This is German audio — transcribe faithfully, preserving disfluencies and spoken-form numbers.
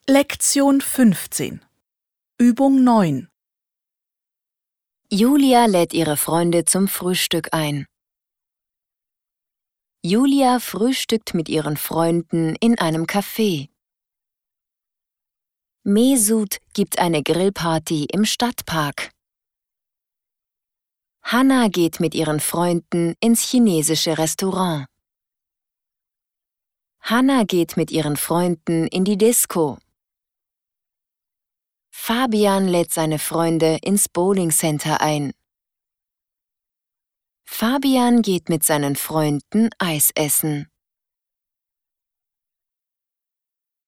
Lektion fünfzehn. Übung neun. Julia lädt ihre Freunde zum Frühstück ein. Julia frühstückt mit ihren Freunden in einem Café. Mesut gibt eine Grillparty im Stadtpark. Hanna geht mit ihren Freunden ins chinesische Restaurant. Hanna geht mit ihren Freunden in die Disco. Fabian lädt seine Freunde ins Bowlingcenter ein. Fabian geht mit seinen Freunden Eis essen.